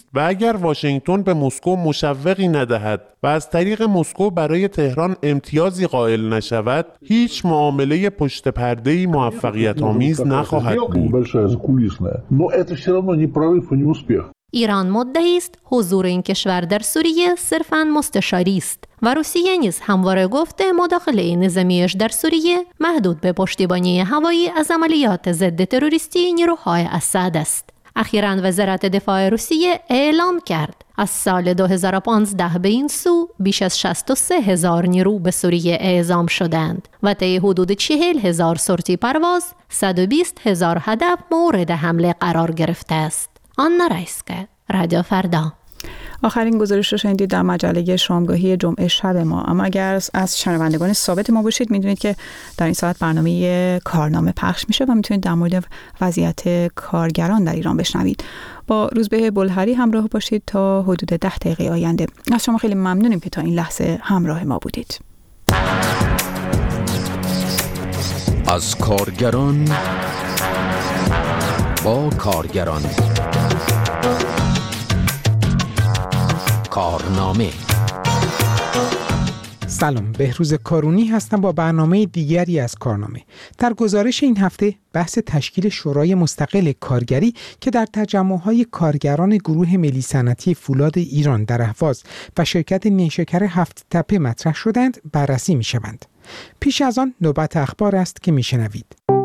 و اگر واشنگتن به مسکو مشوقی ندهد و از طریق مسکو برای تهران امتیازی قائل نشود، هیچ معامله پشت پرده‌ای موفقیت‌آمیز نخواهد بود. ایران مدعی است حضور این کشور در سوریه صرفاً مستشاری است و روسیه نیز همواره گفته مداخله نظامیش در سوریه محدود به پشتیبانی هوایی از عملیات ضد تروریستی نیروهای اسد است. اخیراً وزارت دفاع روسیه اعلام کرد از سال 2015 به این سو بیش از 63,000 نیرو به سوریه اعزام شدند و طی حدود 40,000 سورتی پرواز 120,000 هدف مورد حمله قرار گرفته است. آنا رایسکه، رادیو فردا. آخرین گزارش رو شنیدید در مجله شامگاهی جمعه شب ما. اما اگر از شنوندگان ثابت ما باشید میدونید که در این ساعت برنامه کارنامه پخش میشه و میتونید در مورد وضعیت کارگران در ایران بشنوید. با روزبه بلهری همراه باشید تا حدود 10 دقیقه آینده. از شما خیلی ممنونیم که تا این لحظه همراه ما بودید. از کارگران با کارگران، کارنامه. سلام، بهروز کارونی هستم با برنامه دیگری از کارنامه. در گزارش این هفته بحث تشکیل شورای مستقل کارگری که در تجمع‌های کارگران گروه ملی صنعتی فولاد ایران در اهواز و شرکت نیشکر هفت تپه مطرح شدند بررسی می‌شوند. پیش از آن نوبت اخبار است که می‌شنوید.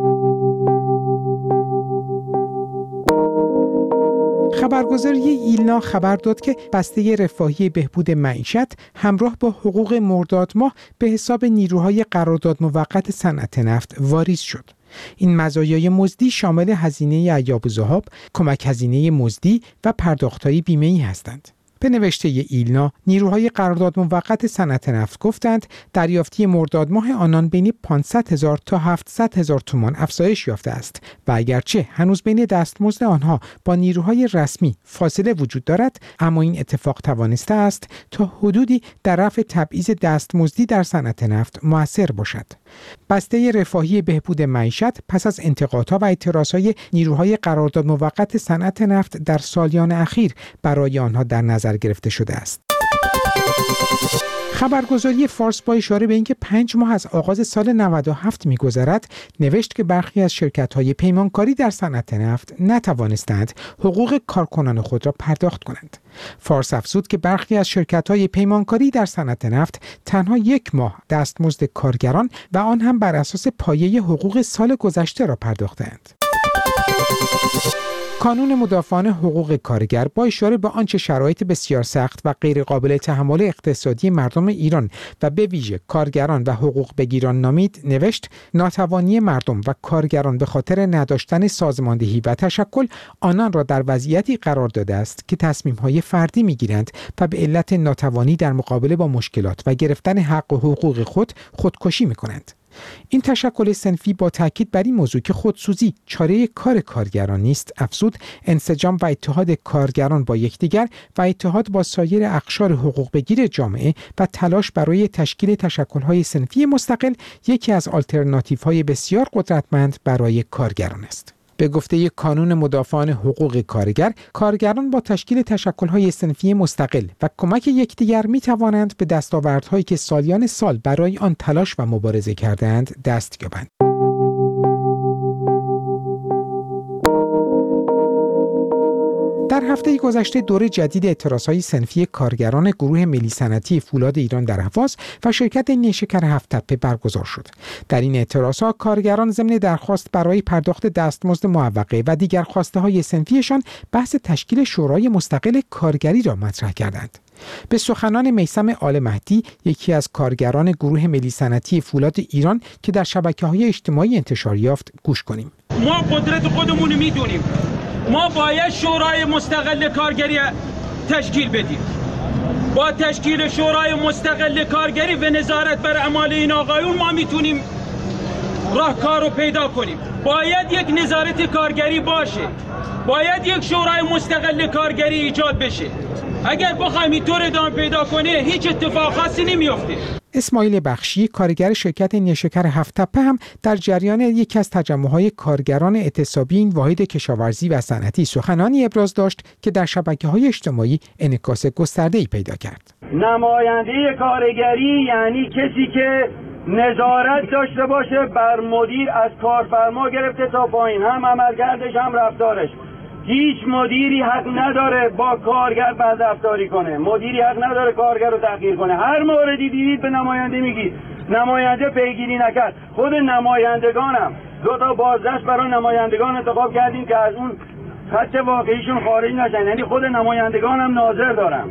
خبرگزاری ایلنا خبر داد که بسته رفاهی بهبود معیشت همراه با حقوق مرداد ماه به حساب نیروهای قرارداد موقت صنعت نفت واریز شد. این مزایای مزدی شامل هزینه ایاب الذهاب، کمک هزینه مزدی و پرداخت‌های بیمه‌ای هستند. به نوشته ایلنا، نیروهای قرارداد موقت صنعت نفت گفتند دریافتی مرداد ماه آنان بین 500,000 تا 700,000 تومان افزایش یافته است و اگرچه هنوز بین دستمزد آنها با نیروهای رسمی فاصله وجود دارد، اما این اتفاق توانسته است تا حدودی در رفع تبعیض دستمزدی در صنعت نفت مؤثر باشد. بسته رفاهی بهبود معیشت پس از انتقادها و اعتراضهای نیروهای قرارداد موقت صنعت نفت در سالیان اخیر برای آنها در نظر گرفته شده است. خبرگزاری فارس با اشاره به اینکه 5 ماه از آغاز سال 97 می‌گذرد، نوشت که برخی از شرکت‌های پیمانکاری در صنعت نفت نتوانستند حقوق کارکنان خود را پرداخت کنند. فارس افزود که برخی از شرکت‌های پیمانکاری در صنعت نفت تنها 1 ماه دستمزد کارگران و آن هم بر اساس پایه حقوق سال گذشته را پرداختند. کانون مدافعان حقوق کارگر با اشاره به آنچه شرایط بسیار سخت و غیر قابل تحمل اقتصادی مردم ایران و به ویژه کارگران و حقوق بگیران نامید، نوشت ناتوانی مردم و کارگران به خاطر نداشتن سازماندهی و تشکل آنان را در وضعیتی قرار داده است که تصمیم‌های فردی می‌گیرند و به علت ناتوانی در مقابله با مشکلات و گرفتن حق و حقوق خودکشی می‌کنند. این تشکل صنفی با تاکید بر این موضوع که خودسوزی چاره کار کارگران نیست، افزود انسجام و اتحاد کارگران با یکدیگر و اتحاد با سایر اقشار حقوق بگیر جامعه و تلاش برای تشکیل تشکل‌های صنفی مستقل یکی از آلترناتیوهای بسیار قدرتمند برای کارگران است. به گفته کانون مدافعان حقوق کارگر، کارگران با تشکیل تشکل‌های صنفی مستقل و کمک یکدیگر می‌توانند به دستاوردهایی که سالیان سال برای آن تلاش و مبارزه کردند دست یابند. در هفته گذشته دور جدید اعتراضهای صنفی کارگران گروه ملی صنعتی فولاد ایران در اهواز و شرکت نیشکر هفت تپه برگزار شد. در این اعتراضها کارگران ضمن درخواست برای پرداخت دستمزد معوقه و دیگر خواسته‌های صنفیشان بحث تشکیل شورای مستقل کارگری را مطرح کردند. به سخنان میثم آل مهدی، یکی از کارگران گروه ملی صنعتی فولاد ایران که در شبکه‌های اجتماعی انتشار یافت، گوش کنیم. ما قدرت خودمون میدونیم. ما باید شورای مستقل کارگری تشکیل بدیم. با تشکیل شورای مستقل کارگری و نظارت بر اعمال این آقایون ما میتونیم راهکار رو پیدا کنیم. باید یک نظارت کارگری باشه. باید یک شورای مستقل کارگری ایجاد بشه. اگر بخوایم اینطور ادامه پیدا کنه هیچ اتفاق خاصی نمیفته. اسماعیل بخشی کارگر شرکت نیشکر هفت‌تپه هم در جریان یکی از تجمع‌های کارگران اعتصابی این واحد کشاورزی و صنعتی سخنانی ابراز داشت که در شبکه‌های اجتماعی انعکاس گسترده‌ای پیدا کرد. نماینده کارگری یعنی کسی که نظارت داشته باشه بر مدیر، از کارفرما گرفته تا پایین، هم عملکردش هم رفتارش. هیچ مدیری حق نداره با کارگر بدرفتاری کنه، مدیری حق نداره کارگر رو تحقیر کنه. هر موردی دیدید به نماینده میگید، نماینده پیگیری نکرد. خود نمایندگانم 2 تا بازداشت برای نمایندگان انتخاب کردیم که از اون خط واقعیشون خارج نشن، یعنی خود نمایندگانم ناظر دارن.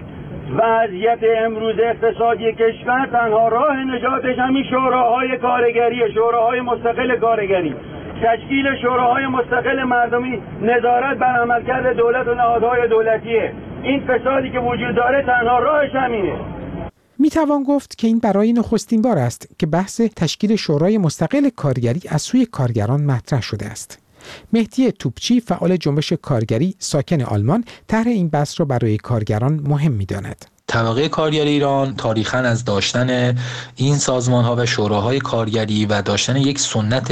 وضعیت امروز اقتصادی کشور تنها راه نجاتش همین شوراهای کارگری، شوراهای مستقل کارگری، تشکیل شوراهای مستقل مردمی، نظارت بر عملکرد دولت و نهادهای دولتیه. این فسادی که وجود داره تنها راهش همینه. میتوان گفت که این برای نخستین بار است که بحث تشکیل شورای مستقل کارگری از سوی کارگران مطرح شده است. مهدی توپچی فعال جنبش کارگری ساکن آلمان طرح این بحث را برای کارگران مهم می‌داند. طبقه کارگر ایران تاریخاً از داشتن این سازمان‌ها و شوراهای کارگری و داشتن یک سنت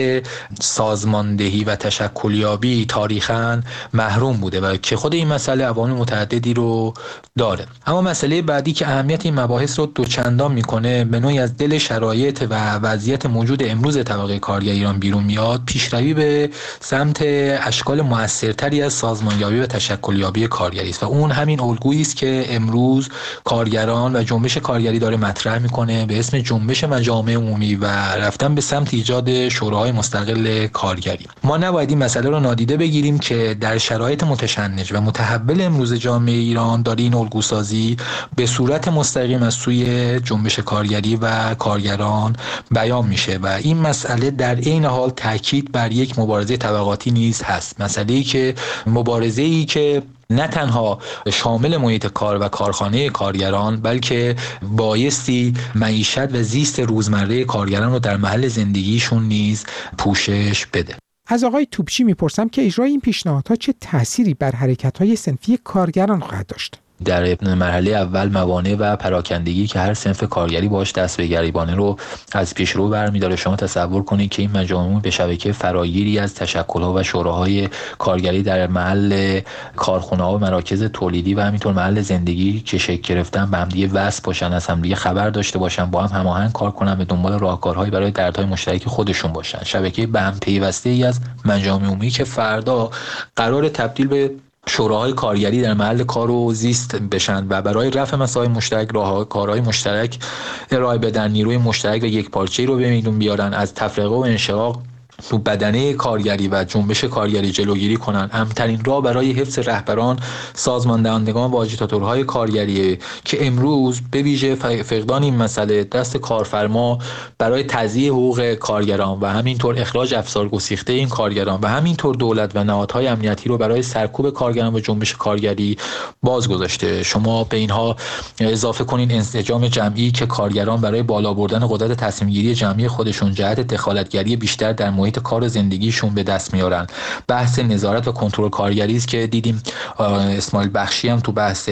سازماندهی و تشکلیابی تاریخاً محروم بوده و که خود این مسئله عوامل متعددی رو داره. اما مسئله بعدی که اهمیت این مباحث رو دوچندان میکنه، به نوعی از دل شرایط و وضعیت موجود امروز طبقه کارگر ایران بیرون میاد، پیشروی به سمت اشکال موثرتری از سازمانیابی و تشکلیابی کارگری است و اون همین الگویی است که امروز کارگران و جنبش کارگری داره مطرح میکنه به اسم جنبش مجامع عمومی و رفتن به سمت ایجاد شوراهای مستقل کارگری. ما نباید این مسئله رو نادیده بگیریم که در شرایط متشنج و متحول امروز جامعه ایران داره این الگوسازی به صورت مستقیم از سوی جنبش کارگری و کارگران بیان میشه و این مسئله در عین حال تاکید بر یک مبارزه طبقاتی نیز هست. مسئله‌ای که مبارزه‌ای که نه تنها شامل محیط کار و کارخانه کارگران بلکه بایستی معیشت و زیست روزمره کارگران رو در محل زندگیشون نیز پوشش بده. از آقای توپچی میپرسم که اجرای این پیشنهادها چه تأثیری بر حرکت‌های صنفی کارگران خواهد داشت؟ در مرحله اول موانع و پراکندگی که هر صنف کارگری باش دست به گریبانه رو از پیشرو برمی‌داره. شما تصور کنید که این مجامع به شبکه فراگیری از تشکل‌ها و شوراهای کارگری در محل کارخانه‌ها و مراکز تولیدی و همینطور محل زندگی که شکل گرفتن به همدیگه وصل باشن، از همدیگه خبر داشته باشن، با هم هماهنگ کار کنن، به دنبال راهکارهایی برای دردهای مشترک خودشون باشن. شبکه به هم پیوسته‌ای از مجامع عمومی که فردا قرار تبدیل به شوراهای کارگری در محل کار و زیست بشن و برای رفع مسائل مشترک راهکارهای مشترک ارائه بدن، نیروی مشترک و یکپارچه‌ای رو به میدون بیارن، از تفرقه و انشقاق تو بدنه کارگری و جنبش کارگری جلوگیری کنن. امترین راه برای حفظ رهبران، سازماندهندگان و آجیتاتورهای کارگری که امروز به ویژه فقدان این مسئله دست کارفرما برای تضییع حقوق کارگران و همینطور اخراج افسار گسیخته این کارگران و همینطور دولت و نهادهای امنیتی رو برای سرکوب کارگران و جنبش کارگری باز گذاشته. شما به اینها اضافه کنین انسجام جمعی که کارگران برای بالا بردن قدرت تصمیم‌گیری جمعی خودشون جهت دخالتگری بیشتر در محیط کار و زندگیشون به دست میارن. بحث نظارت و کنترل کارگری است که دیدیم اسماعیل بخشی هم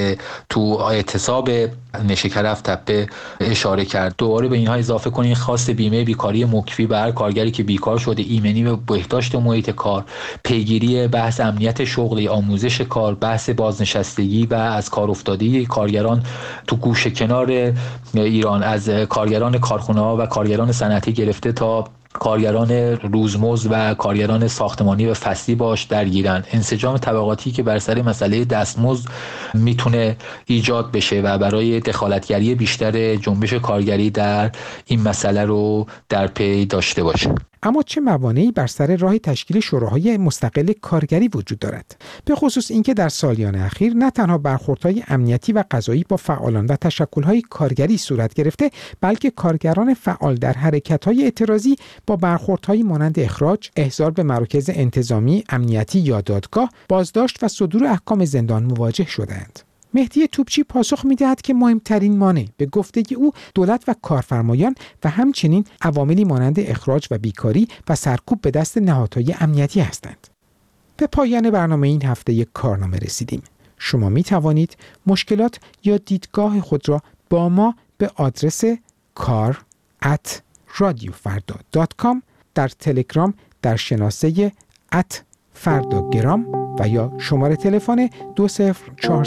تو اعتصاب نیشکر هفت‌تپه اشاره کرد. دوباره به اینها اضافه کنین خواست بیمه بیکاری مکفی بر کارگری که بیکار شده، ایمنی و بهداشت محیط کار، پیگیری بحث امنیت شغلی، آموزش کار، بحث بازنشستگی و از کار افتادگی کارگران تو گوشه کنار ایران، از کارگران کارخانه‌ها و کارگران صنعتی گرفته تا کارگران روزمزد و کارگران ساختمانی و فصلی باش درگیرن. انسجام طبقاتی که بر سر مسئله دستمزد میتونه ایجاد بشه و برای دخالتگری بیشتر جنبش کارگری در این مسئله رو در پی داشته باشه. اما چه موانعی بر سر راه تشکیل شوراهای مستقل کارگری وجود دارد؟ به خصوص اینکه در سالیان اخیر نه تنها برخوردهای امنیتی و قضایی با فعالان و تشکل‌های کارگری صورت گرفته، بلکه کارگران فعال در حرکت‌های اعتراضی با برخوردهای مانند اخراج، احضار به مراکز انتظامی، امنیتی یا دادگاه، بازداشت و صدور احکام زندان مواجه شدند. مهدی توپچی پاسخ می‌دهد که مهمترین مانع به گفته او دولت و کارفرمایان و همچنین عواملی مانند اخراج و بیکاری و سرکوب به دست نهادهای امنیتی هستند. به پایان برنامه این هفته کارنامه رسیدیم. شما می توانید مشکلات یا دیدگاه خود را با ما به آدرس kar@radiofarda.com، در تلگرام در شناسه @فرداگرام و یا شماره تلفن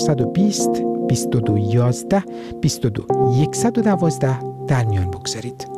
20420 2211 22 112 در میان بگذارید.